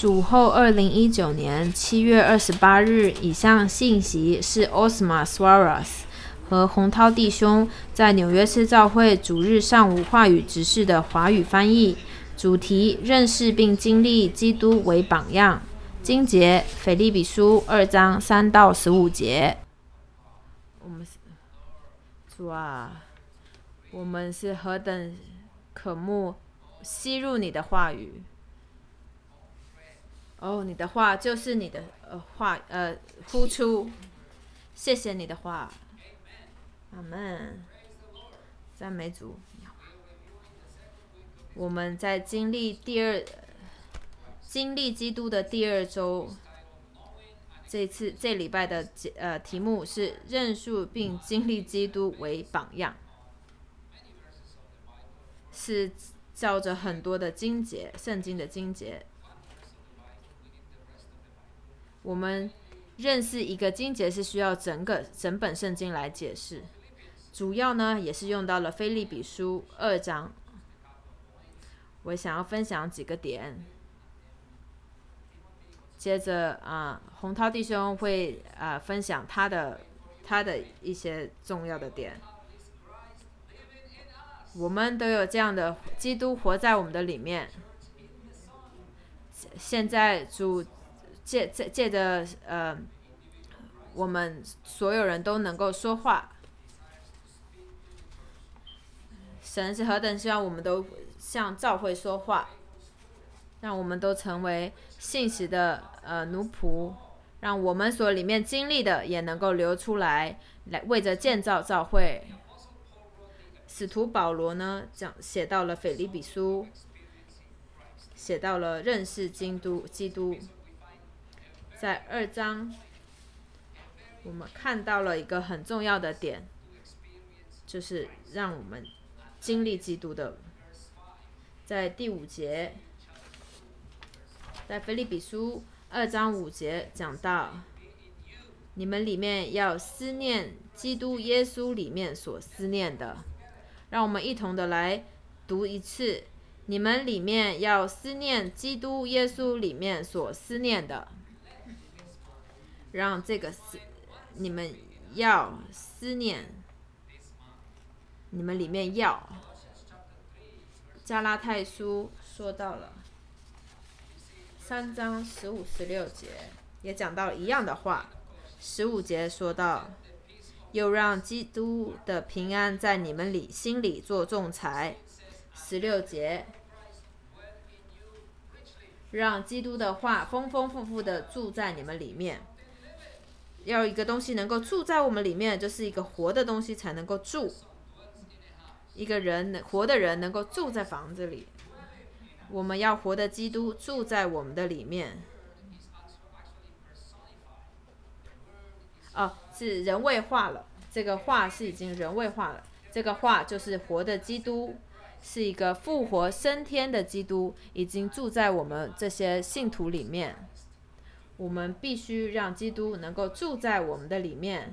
主后2019年7月28日，以上信息是 Osma Swaras 和洪涛弟兄在纽约市教会主日上午话语执事的华语翻译。主题：认识并经历基督为榜样。经节：腓立比书2章3到15节。主啊，我们是何等渴慕吸入你的话语。你的话就是你的话，呼出。谢谢你的话。阿们。赞美主。我们在经历基督的第2周，这礼拜的题目是认识并经历基督为榜样，是照着很多的经节，圣经的经节。我们认识一个经节是需要整本圣经来解释，主要呢也是用到了腓立比书2章。我想要分享几个点，接着洪涛弟兄会分享他的一些重要的点。我们都有这样的基督活在我们的里面。现在主借着我们所有人都能够说话。神是何等希望我们都向教会说话，让我们都成为信实的奴仆，让我们所里面经历的也能够流出来为着建造教会。使徒保罗呢写到了腓立比书，写到了认识基督。在2章我们看到了一个很重要的点，就是让我们经历基督的。在第5节，在腓立比书2章5节讲到，你们里面要思念基督耶稣里面所思念的。让我们一同的来读一次，你们里面要思念基督耶稣里面所思念的。让这个你们要思念，你们里面要。加拉太书说到了3章15、16节，也讲到一样的话。15节说到，又让基督的平安在你们心里做仲裁。16节，让基督的话丰丰富富的住在你们里面。要一个东西能够住在我们里面，就是一个活的东西才能够住。一个活的人能够住在房子里，我们要活的基督住在我们的里面。是人位化了，这个话是已经人位化了。这个话就是活的基督，是一个复活升天的基督，已经住在我们这些信徒里面。我们必须让基督能够住在我们的里面，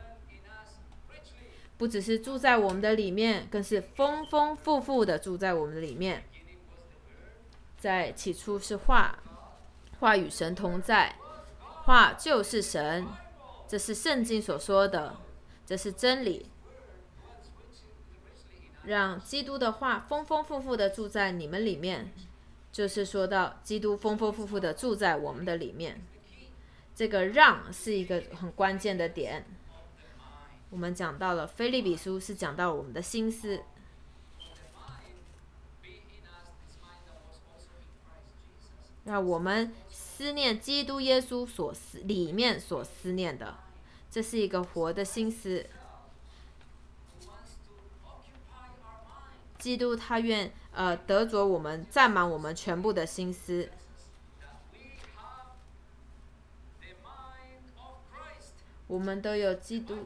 不只是住在我们的里面，更是丰丰富富的住在我们的里面。在起初是话，话与神同在，话就是神，这是圣经所说的，这是真理。让基督的话丰丰富富的住在你们里面，就是说到基督丰丰富富的住在我们的里面。这个让是一个很关键的点。我们讲到了腓立比书是讲到我们的心思，让我们思念基督耶稣里面所思念的，这是一个活的心思。基督他愿得着我们，占满我们全部的心思。我们都有基督，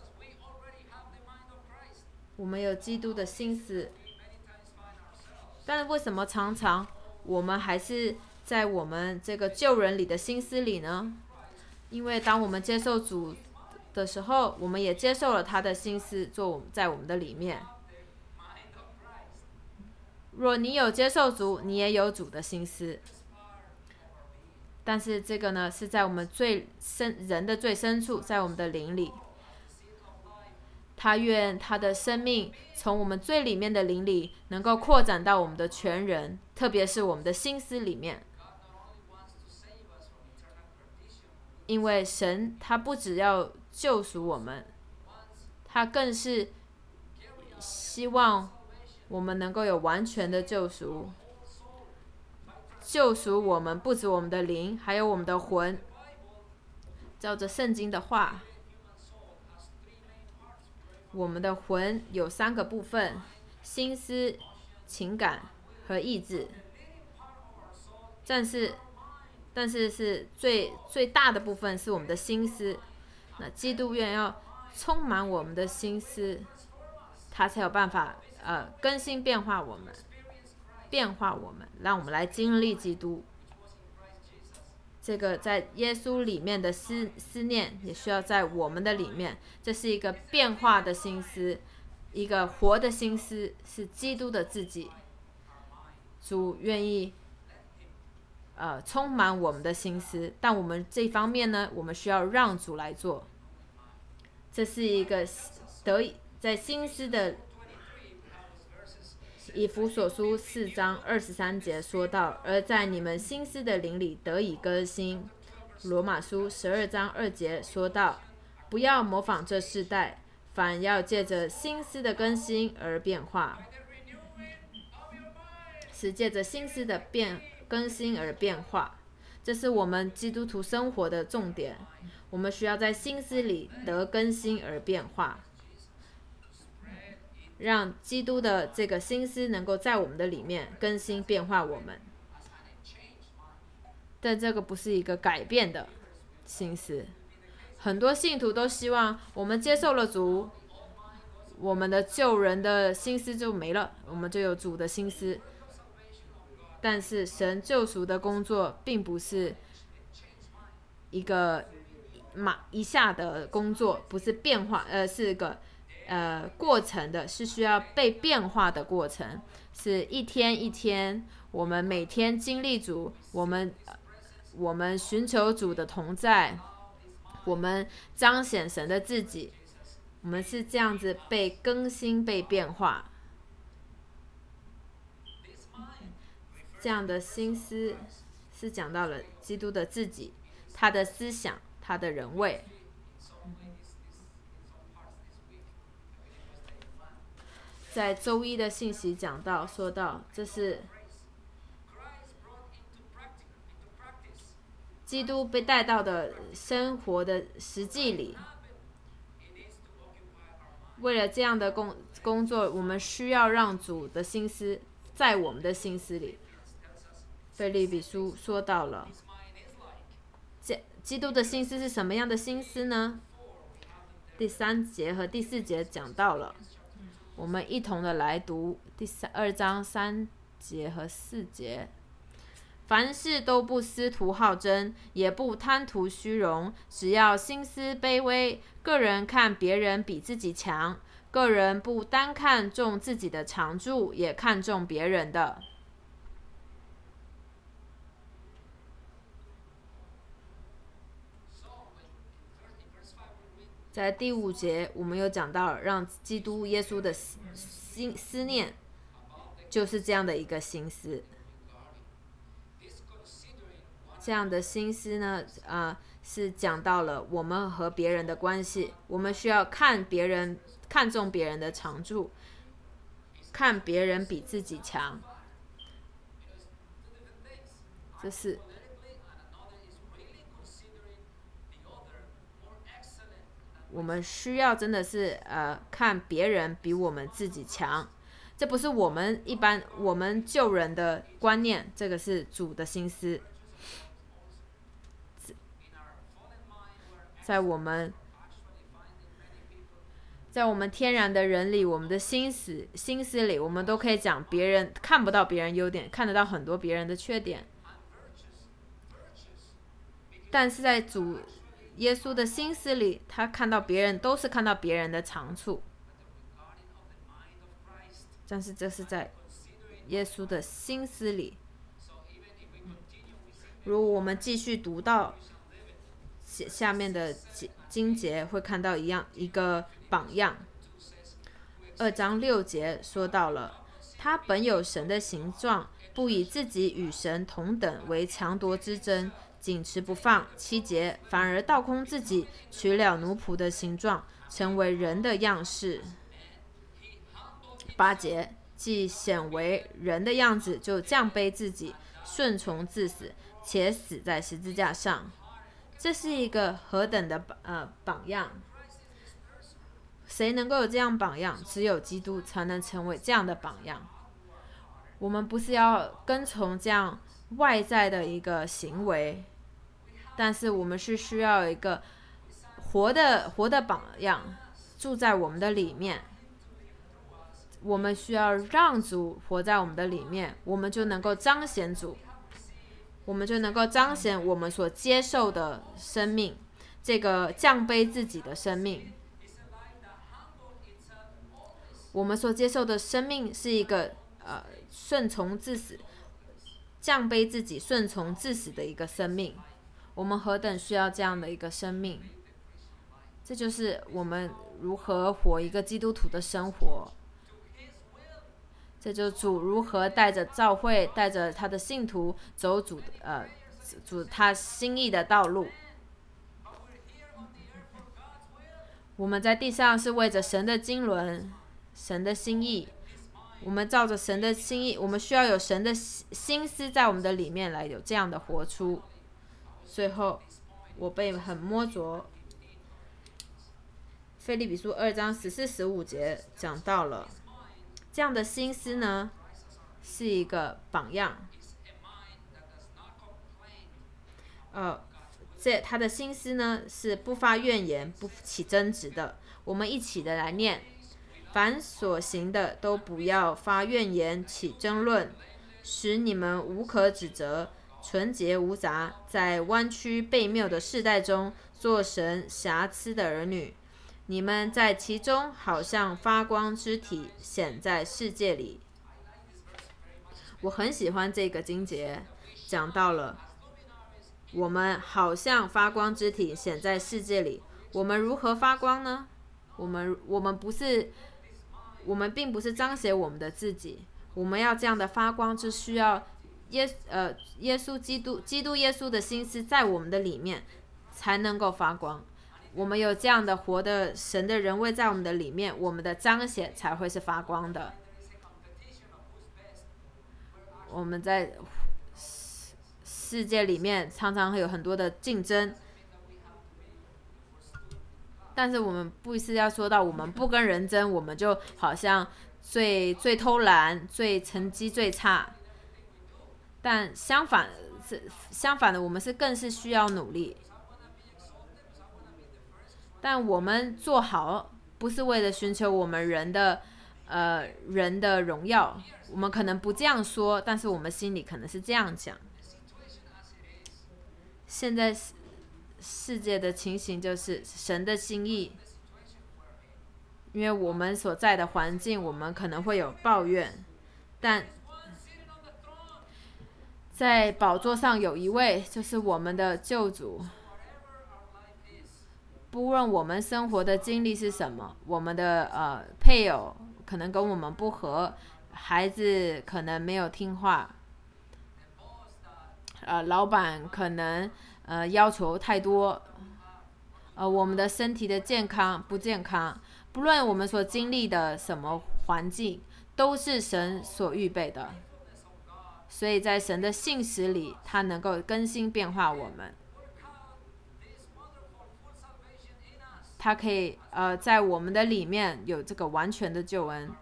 我们有基督的心思。但是为什么常常我们还是在我们这个旧人里的心思里呢？因为当我们接受主的时候，我们也接受了他的心思做在我们的里面。若你有接受主，你也有主的心思。 但是这个呢，是在我们人的最深处，在我们的灵里。他愿他的生命从我们最里面的灵里，能够扩展到我们的全人，特别是我们的心思里面。因为神他不只要救赎我们，他更是希望我们能够有完全的救赎。救赎我们不止我们的灵，还有我们的魂。照着圣经的话，我们的魂有3个部分：心思、情感和意志。但是是最大的部分是我们的心思。那基督愿要充满我们的心思，他才有办法更新变化我们，让我们来经历基督。这个在耶稣里面的思念，也需要在我们的里面。这是一个变化的心思，一个活的心思，是基督的自己。主愿意充满我们的心思，但我们这方面呢，我们需要让主来做。这是一个在心思的。以弗所书4章23节说到，而在你们心思的灵里得以更新。罗马书12章2节说到，不要模仿这世代，反要借着心思的更新而变化。是借着心思的更新而变化，这是我们基督徒生活的重点。我们需要在心思里得更新而变化，让基督的这个心思能够在我们的里面更新变化我们。但这个不是一个改变的心思。很多信徒都希望我们接受了主，我们的救人的心思就没了，我们就有主的心思。但是神救赎的工作并不是一个一下的工作，不是变化，是个过程的，是需要被变化的过程，是一天一天，我们每天经历主，我们寻求主的同在，我们彰显神的自己，我们是这样子被更新、被变化。这样的心思是讲到了基督的自己，他的思想，他的人位。在周一的信息讲到，说到这是基督被带到的生活的实际里。为了这样的工作，我们需要让主的心思在我们的心思里。腓立比书说到了，基督的心思是什么样的心思呢？第3节和第4节讲到了，我们一同的来读第2章3节和4节。凡事都不思图好争，也不贪图虚荣，只要心思卑微，个人看别人比自己强，个人不单看重自己的长处，也看重别人的。在第5节，我们有讲到让基督耶稣的思念，就是这样的一个心思。这样的心思呢，是讲到了我们和别人的关系，我们需要看重别人的长处，看别人比自己强。这是我们需要真的是看别人比我们自己强，这不是我们救人的观念，这个是主的心思。在我们天然的人里，我们的心思里，我们都可以讲别人看不到别人优点，看得到很多别人的缺点。但是在主耶稣的心思里，他看到别人都是看到别人的长处。但是这是在耶稣的心思里。 如果我们继续读到下面的经节，会看到一个榜样。2章6节说到了，他本有神的形状，不以自己与神同等为强夺之争，紧持不放。7节，反而倒空自己，取了奴仆的形状，成为人的样式。8节，既显为人的样子，就降卑自己，顺从至死，且死在十字架上。这是一个何等的榜样！谁能够有这样榜样？只有基督才能成为这样的榜样。我们不是要跟从这样外在的一个行为，但是我们是需要一个活的榜样住在我们的里面。我们需要让主活在我们的里面，我们就能够彰显主，我们就能够彰显我们所接受的生命，这个降卑自己的生命。我们所接受的生命是一个顺从至死，降卑自己，顺从至死的一个生命。我们何等需要这样的一个生命！这就是我们如何活一个基督徒的生活。这就是主如何带着教会，带着他的信徒走主他心意的道路。我们在地上是为着神的经纶，神的心意。我们照着神的心意，我们需要有神的心思在我们的里面来有这样的活出。最后，我被很摸着。腓立比书2章14、15节讲到了。这样的心思呢，是一个榜样。他的心思呢是不发怨言、不起争执的。我们一起的来念：凡所行的都不要发怨言、起争论，使你们无可指责，纯洁无杂，在弯曲悖谬的世代中，做神瑕疵的儿女。你们在其中好像发光之体，显在世界里。我很喜欢这个经节，讲到了我们好像发光之体，显在世界里。我们如何发光呢？我们并不是彰显我们的自己，我们要这样的发光，就需要基督耶稣的心思在我们的里面，才能够发光。我们有这样的活的神的人位在我们的里面，我们的彰显才会是发光的。我们在世界里面常常会有很多的竞争，但是我们不是要说到我们不跟人争，我们就好像最偷懒，成绩最差。但相反的，我们更是需要努力。但我们做好，不是为了寻求我们人的荣耀。我们可能不这样说，但是我们心里可能是这样讲。现在世界的情形就是神的心意，因为我们所在的环境，我们可能会有抱怨，但在宝座上有一位，就是我们的救主。不论我们生活的经历是什么，我们的配偶可能跟我们不合，孩子可能没有听话，老板可能要求太多，我们的身体的健康不健康，不论我们所经历的什么环境，都是神所预备的。所以在神的信实里，他能够更新变化我们。他可以在我们的里面有这个完全的救恩，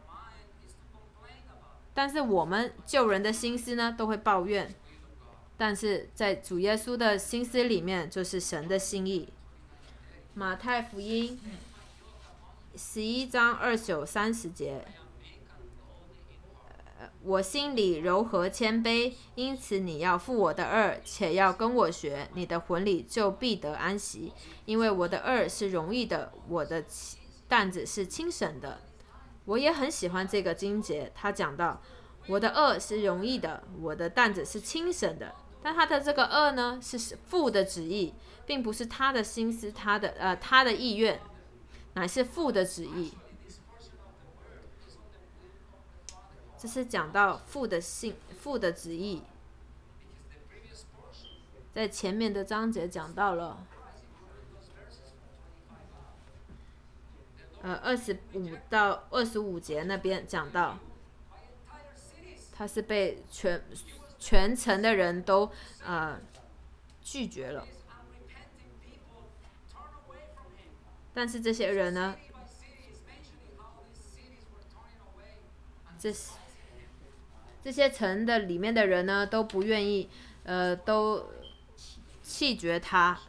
但是我们救人的心思呢，都会抱怨，但是在主耶稣的心思里面，就是神的心意。马太福音11章29、30节，我心里柔和谦卑，因此你要负我的軛，且要跟我学，你的魂里就必得安息。因为我的軛是容易的，我的担子是轻省的。我也很喜欢这个经节，他讲到我的軛是容易的，我的担子是轻省的。 但他的这个恶呢，是父的旨意，并不是他的心思，他的意愿，乃是父的旨意。这是讲到父的旨意。在前面的章节讲到了25到25节那边讲到，他是被全城的人都拒绝了。但是这些人呢，这些城的里面的人呢，都不愿意，都弃绝他。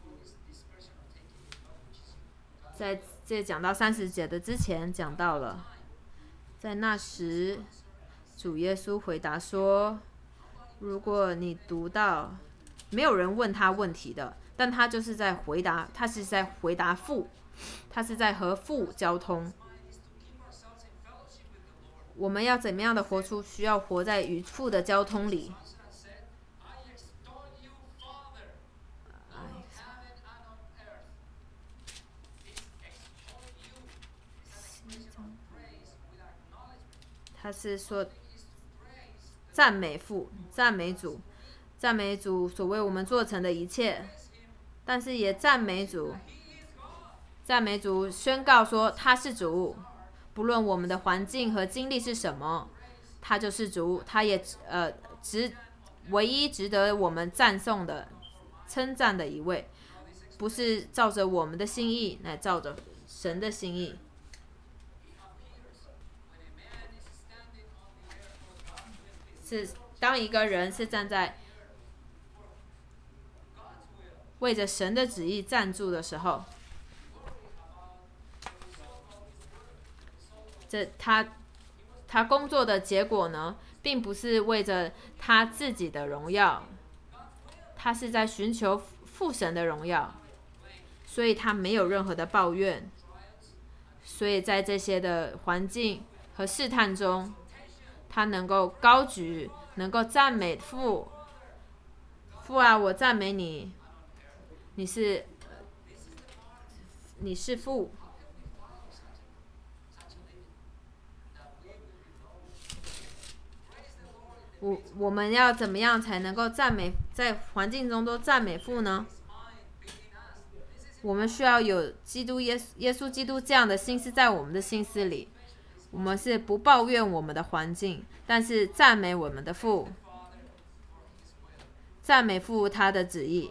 在这讲到30节的之前讲到了，在那时，主耶稣回答说：“如果你读到，没有人问他问题的，但他就是在回答，他是在回答父，他是在和父交通。我们要怎么样的活出？需要活在与父的交通里。他是说赞美父，赞美主，赞美主所为我们做成的一切，但是也赞美主，宣告说他是主，不论我们的环境和经历是什么，他就是主，他也唯一值得我们赞颂的、称赞的一位，不是照着我们的心意，乃照着神的心意。是当一个人是站在为着神的旨意站住的时候，他工作的结果呢，并不是为着他自己的荣耀，他是在寻求父神的荣耀，所以他没有任何的抱怨。所以在这些的环境和试探中，他能够高举，能够赞美父。父啊，我赞美你，你是父。我们要怎么样才能够赞美，在环境中都赞美父呢？我们需要有耶稣基督这样的心思在我们的心思里。我们是不抱怨我们的环境，但是赞美我们的父，赞美父他的旨意。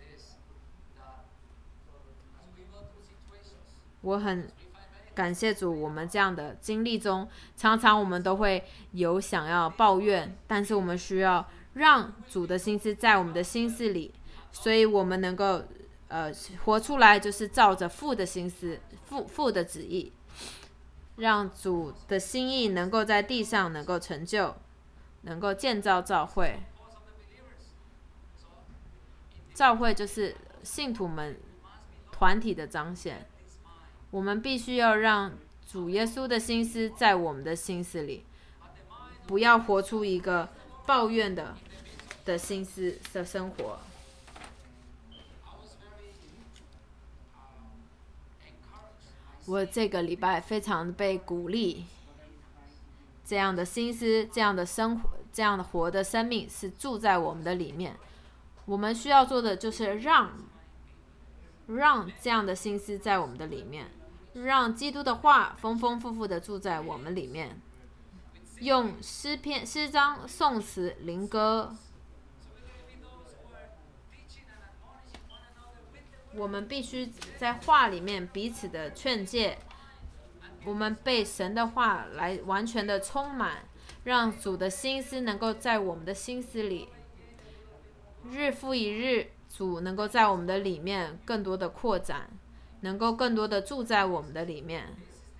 我很感谢主，我们这样的经历中，常常我们都会有想要抱怨，但是我们需要让主的心思在我们的心思里，所以我们能够活出来，就是照着父的心思、父的旨意，让主的心意能够在地上能够成就，能够建造教会。教会就是信徒们团体的彰显。我们必须要让主耶稣的心思在我们的心思里，不要活出一个抱怨的心思的生活。我这个礼拜非常被鼓励，这样的心思、这样的生活、这样的活的生命是住在我们的里面。我们需要做的就是让这样的心思在我们的里面，让基督的话丰丰富富的住在我们里面。用诗篇、诗章、颂词、灵歌，我们必须在话里面彼此的劝诫。我们被神的话来完全的充满，让主的心思能够在我们的心思里，日复一日，主能够在我们的里面更多的扩展，能够更多的住在我们的里面。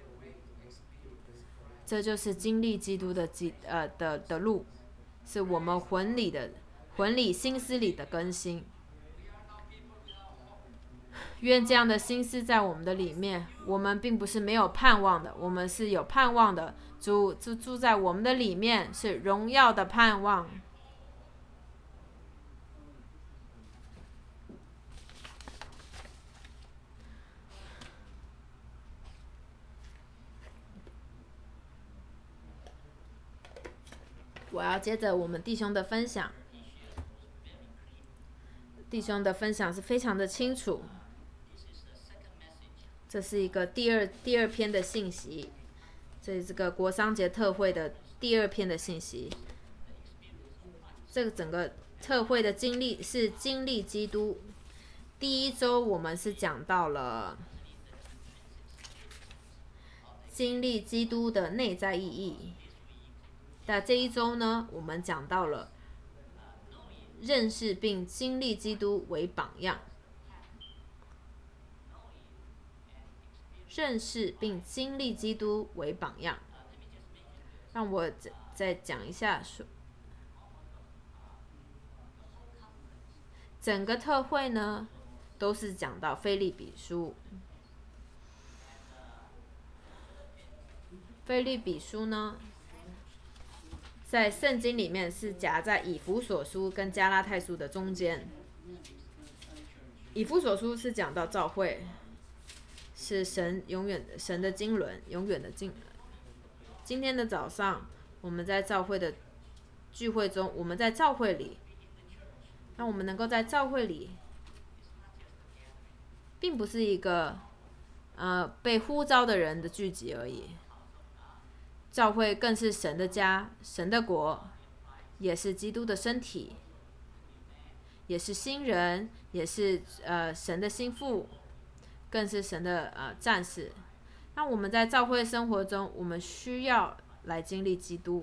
这就是经历基督的路，是我们魂里心思里的更新。愿这样的心思在我们的里面，我们并不是没有盼望的，我们是有盼望的。主住在我们的里面，是荣耀的盼望。 我要接着我们弟兄的分享。弟兄的分享是非常的清楚，这是一个第二篇的信息，这是这个国商节特会的第二篇的信息。这个整个特会的经历是经历基督。第一周我们是讲到了经历基督的内在意义，那这一周呢，我们讲到了认识并经历基督为榜样。认识并经历基督为榜样。让我再讲一下，整个特会呢都是讲到腓立比书。腓立比书呢，在圣经里面是夹在以弗所书跟加拉太书的中间。以弗所书是讲到教会是神的经纶，永远的经纶。今天的早上，我们在教会的聚会中，我们在教会里，让我们能够在教会里，并不是一个被呼召的人的聚集而已。教会更是神的家，神的国，也是基督的身体，也是新人，也是神的心腹，更是神的战士。那我们在教会生活中，我们需要来经历基督。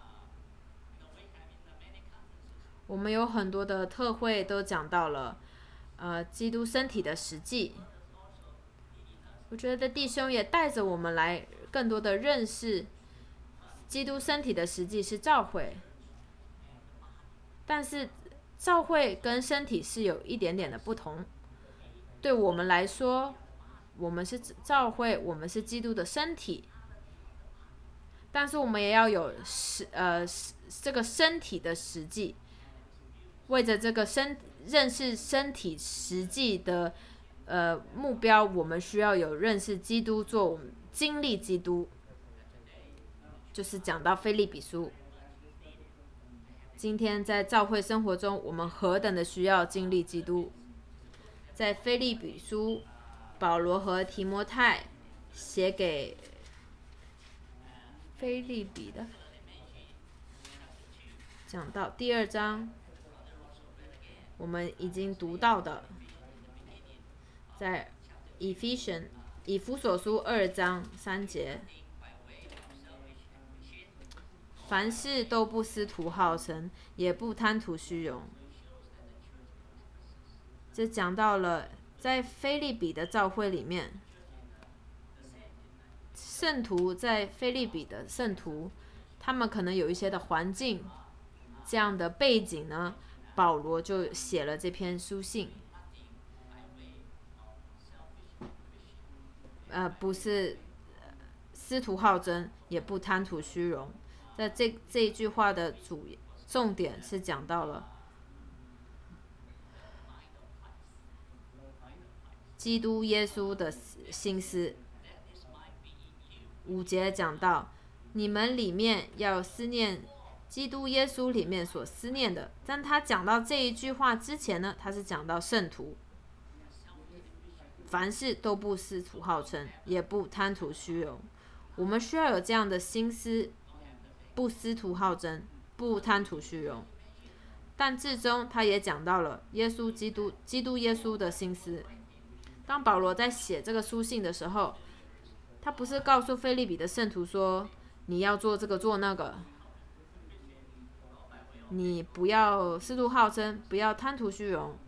我们有很多的特会都讲到了基督身体的实际。我觉得弟兄也带着我们来更多的认识基督身体的实际是教会，但是教会跟身体是有一点点的不同。对我们来说，我们是教会，我们是基督的身体，但是我们也要有这个身体的实际，为着这个认识身体实际的目标，我们需要有认识基督，做经历基督。就是讲到腓立比书，今天在教会生活中，我们何等的需要经历基督。在腓立比书，保罗和提摩太写给腓立比的，讲到第2章，我们已经读到的，在以弗所书2章3节，凡事都不思图好成，也不贪图虚荣。这讲到了在腓立比的教会里面，圣徒在腓立比的圣徒，他们可能有一些的环境这样的背景呢，保罗就写了这篇书信。不是思图好争，也不贪图虚荣。在这一句话的重点是讲到了基督耶稣的心思。5节讲到，你们里面要思念基督耶稣里面所思念的。但他讲到这一句话之前呢，他是讲到圣徒，凡事都不思图好称，也不贪图虚荣。我们需要有这样的心思，不思图好争，不贪图虚荣。但至终他也讲到了基督耶稣的心思。当保罗在写这个书信的时候，他不是告诉腓立比的圣徒说，你要做这个做那个，你不要思图好争，不要贪图虚荣。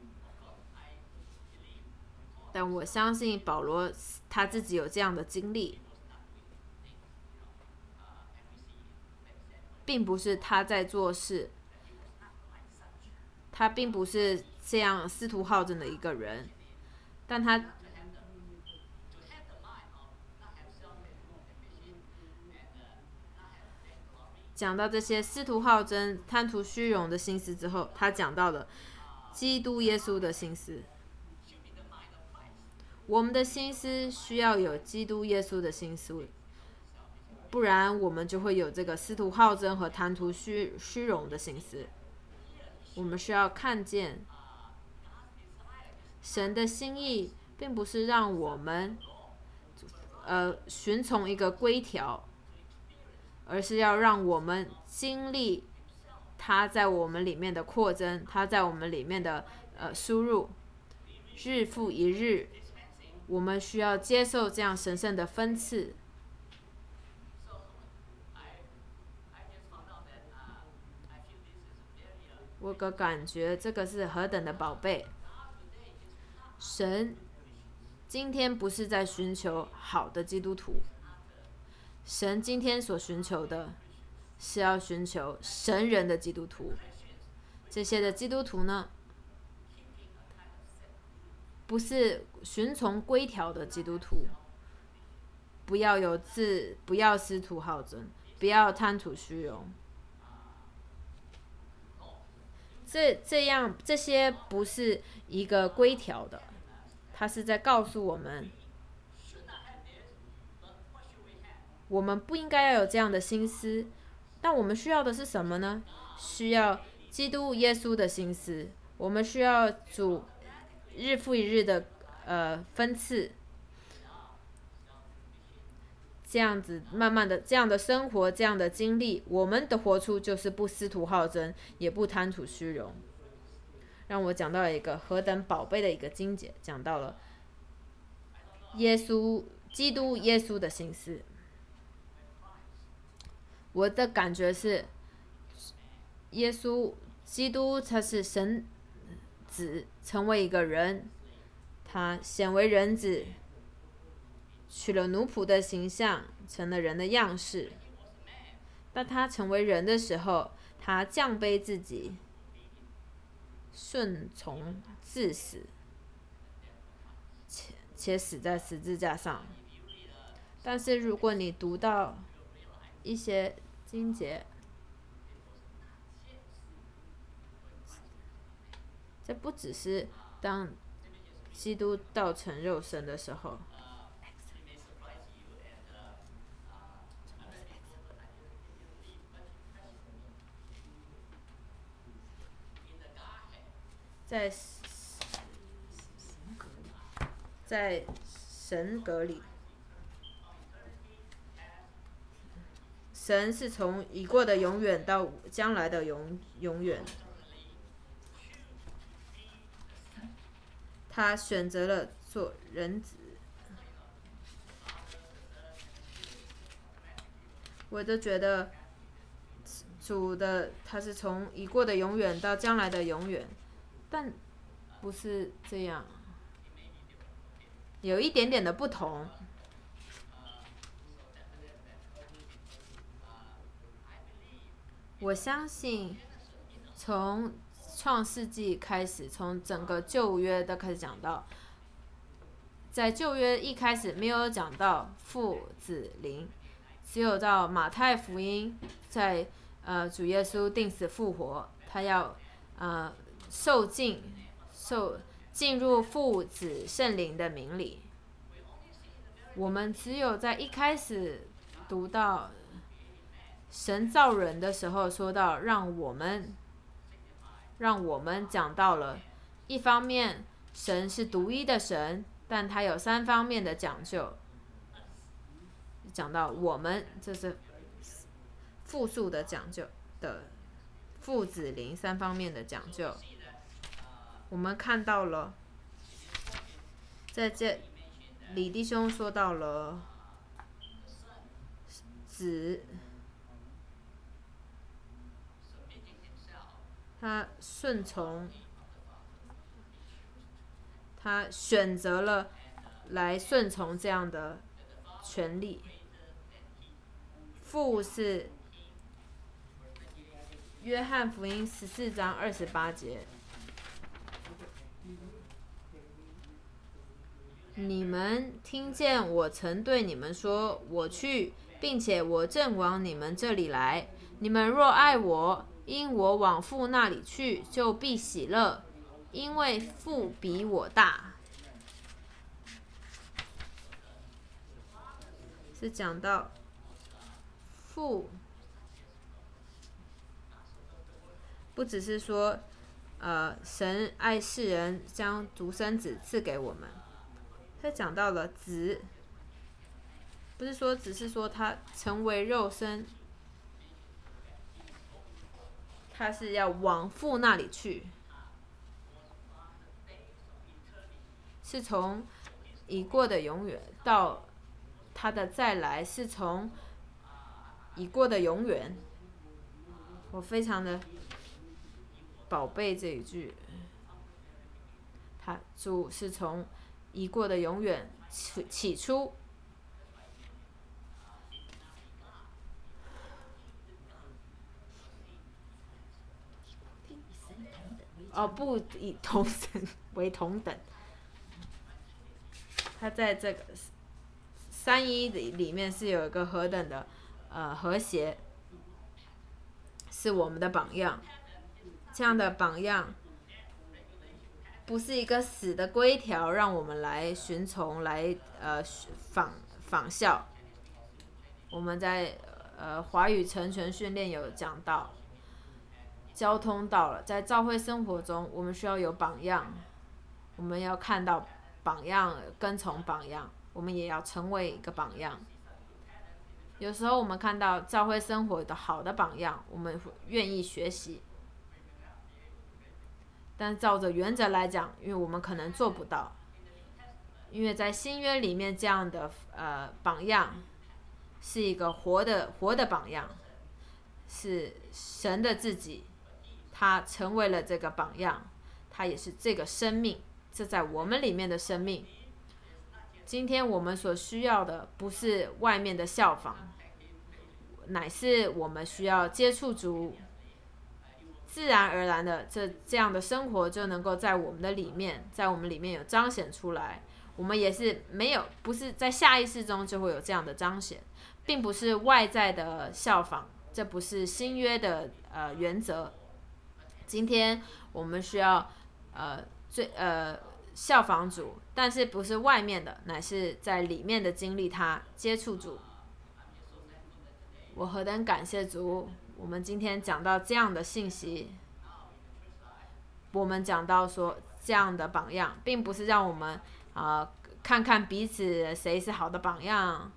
但我相信保罗他自己有这样的经历，并不是他在做事，他并不是这样思图好争的一个人，但他讲到这些思图好争、贪图虚荣的心思之后，他讲到了基督耶稣的心思。我们的心思需要有基督耶稣的心思。 不然我们就会有这个私图好争和贪图虚荣的心思。我们需要看见神的心意，并不是让我们循从一个规条，而是要让我们经历他在我们里面的扩增，他在我们里面的输入，日复一日，我们需要接受这样神圣的分赐。我个感觉这个是何等的宝贝。神今天不是在寻求好的基督徒，神今天所寻求的是要寻求神人的基督徒。这些的基督徒呢，不是循从规条的基督徒，不要私图好争，不要贪图虚荣。这些不是一个规条的，它是在告诉我们，我们不应该要有这样的心思。但我们需要的是什么呢？需要基督耶稣的心思。我们需要主日复一日的分赐，这样子慢慢的这样的生活，这样的经历，我们的活出就是不私图好争，也不贪图虚荣。让我讲到了一个何等宝贝的一个经节，讲到了基督耶稣的心思。我的感觉是，基督他是神子，成为一个人，他显为人子，取了奴仆的形象，成了人的样式。当他成为人的时候，他降卑自己，顺从至死，且死在十字架上。但是如果你读到一些经节，这不只是当基督道成肉身的时候，在神格里，神是从已过的永远到将来的永远，他选择了做人子。我都觉得主的他是从已过的永远到将来的永远，但不是这样，有一点点的不同。我相信从创世纪开始，从整个旧约都开始讲到，在旧约一开始没有讲到父子灵，只有到马太福音，在主耶稣定死复活，他要进入父子圣灵的名里。我们只有在一开始读到神造人的时候，说到让我们讲到了，一方面神是独一的神，但他有三方面的讲究。讲到我们，这是复数的讲究的父子灵三方面的讲究。我们看到了，在这李弟兄说到了子，他顺从，他选择了来顺从这样的权利。父是约翰福音14章28节，你们听见我曾对你们说，我去，并且我正往你们这里来。你们若爱我，因我往父那里去，就必喜乐，因为父比我大。是讲到父不只是说，神爱世人，将独生子赐给我们。他讲到了子，不是说只是说他成为肉身，他是要往父那里去，是从已过的永远到他的再来，是从已过的永远。我非常的宝贝这一句，主是从已过的永远起初。不以同等为同等。他在这个三一里面是有一个何等的和谐，是我们的榜样。这样的榜样不是一个死的规条，让我们来循从，来仿效。我们在华语成全训练有讲到，交通到了，在教会生活中，我们需要有榜样，我们要看到榜样，跟从榜样，我们也要成为一个榜样。有时候我们看到教会生活的好的榜样，我们愿意学习。但照着原则来讲，因为我们可能做不到，因为在新约里面这样的榜样是一个活的榜样，是神的自己，他成为了这个榜样，他也是这个生命，这在我们里面的生命。今天我们所需要的不是外面的效仿，乃是我们需要接触主，自然而然的这样的生活就能够在我们的里面，在我们里面有彰显出来。我们也是不是在下意识中就会有这样的彰显，并不是外在的效仿，这不是新约的原则。今天我们需要效仿主，但是不是外面的，乃是在里面的经历他，接触主。我何等感谢主，我们今天讲到这样的信息，我们讲到说这样的榜样，并不是让我们看看彼此谁是好的榜样，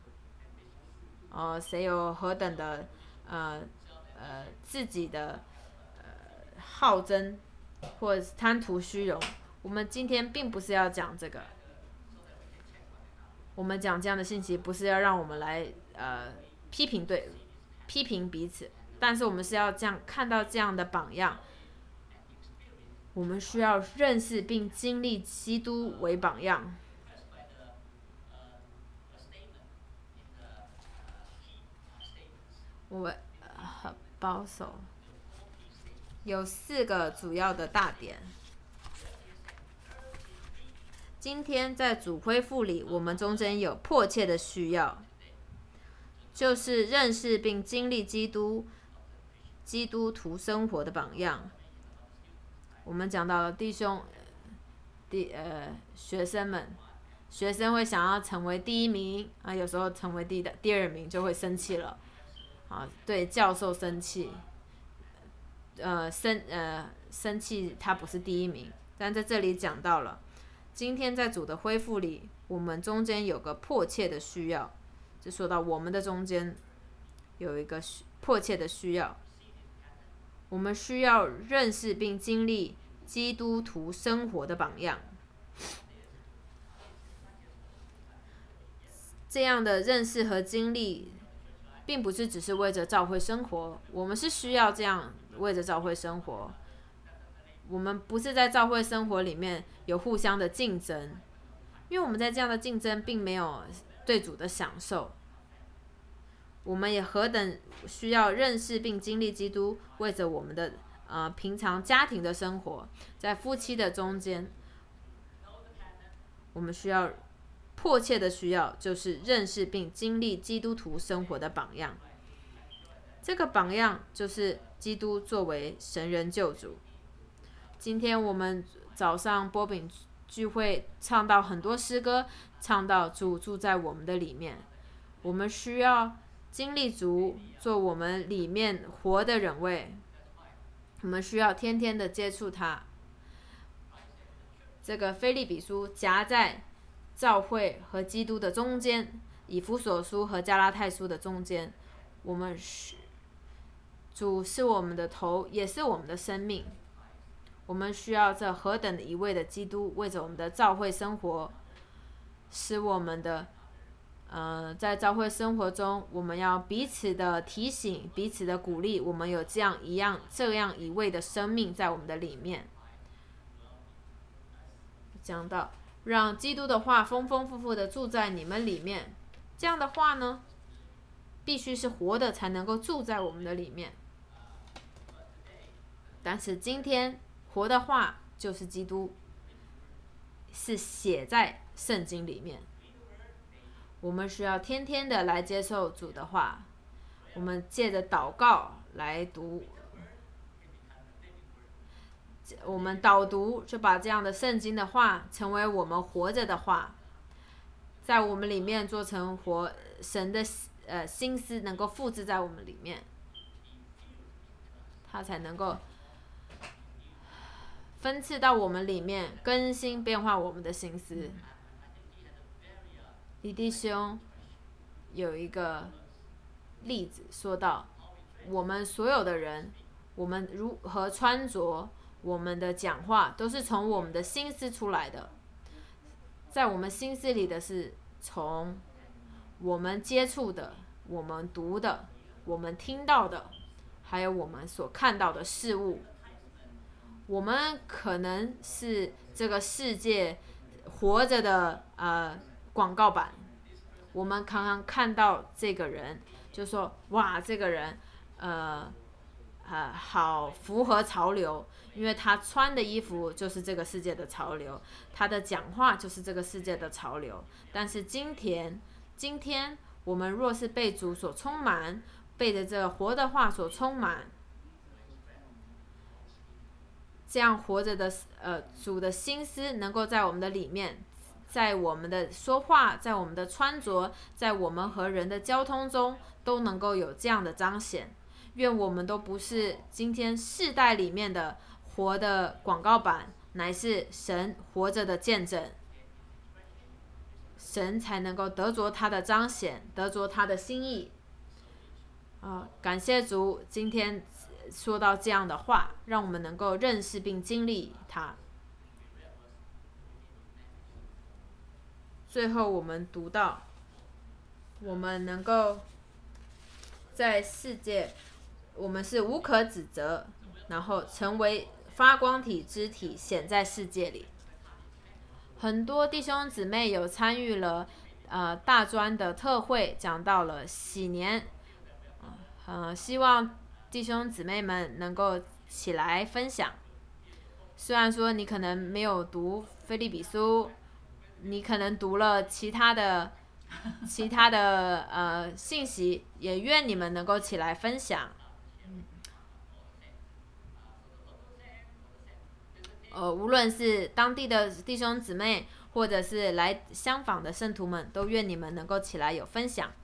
谁有何等的自己的好争或者是贪图虚荣。我们今天并不是要讲这个，我们讲这样的信息不是要让我们来批评彼此，但是我们是要这样看到这样的榜样，我们需要认识并经历基督为榜样。我很保守，有4个主要的大点。今天在主恢复里，我们中间有迫切的需要，就是认识并经历基督徒生活的榜样。我们讲到了弟兄学生会想要成为第1名有时候成为第2名就会生气了对教授生气，生气他不是第1名。但在这里讲到了，今天在主的恢复里，我们中间有个迫切的需要，就说到我们的中间有一个迫切的需要，我们需要认识并经历基督徒生活的榜样。这样的认识和经历并不是只是为着教会生活，我们是需要这样为着教会生活。我们不是在教会生活里面有互相的竞争，因为我们在这样的竞争并没有对主的享受。我们也何等需要认识并经历基督，为着我们的平常家庭的生活，在夫妻的中间，我们需要迫切的需要，就是认识并经历基督徒生活的榜样。这个榜样就是基督作为神人救主。今天我们早上波饼聚会唱到很多诗歌，唱到主住在我们的里面，我们需要经历主做我们里面活的人位，我们需要天天的接触他。这个腓立比书夹在教会和基督的中间，以弗所书和加拉太书的中间。我们主是我们的头，也是我们的生命。我们需要这何等的一位的基督，为着我们的教会生活，使我们的在教会生活中，我们要彼此的提醒，彼此的鼓励，我们有这样一位的生命在我们的里面。讲到让基督的话丰丰富富的住在你们里面，这样的话呢，必须是活的才能够住在我们的里面。但是今天活的话就是基督，是写在圣经里面。我们需要天天的来接受主的话，我们借着祷告来读，我们导读就把这样的圣经的话成为我们活着的话，在我们里面做成神的心思能够复制在我们里面，它才能够分赐到我们里面，更新变化我们的心思。李弟兄有一个例子说到，我们所有的人，我们如何穿着，我们的讲话都是从我们的心思出来的。在我们心思里的是从我们接触的，我们读的，我们听到的，还有我们所看到的事物。我们可能是这个世界活着的广告版，我们常常看到这个人，就说哇，这个人好符合潮流，因为他穿的衣服就是这个世界的潮流，他的讲话就是这个世界的潮流。但是今天我们若是被主所充满，被着这个活的话所充满，这样活着的主的心思能够在我们的里面，在我们的说话，在我们的穿着，在我们和人的交通中，都能够有这样的彰显。愿我们都不是今天世代里面的活的广告版，乃是神活着的见证，神才能够得着他的彰显，得着他的心意。感谢主，今天说到这样的话，让我们能够认识并经历它。最后我们读到，我们能够在世界，我们是无可指责，然后成为发光体肢体显在世界里。很多弟兄姊妹有参与了大专的特会，讲到了喜年，希望弟兄姊妹们能够起来分享。虽然说你可能没有读腓立比书，你可能读了其他的信息，也愿你们能够起来分享。无论是当地的弟兄姊妹，或者是来相访的圣徒们，都愿你们能够起来有分享。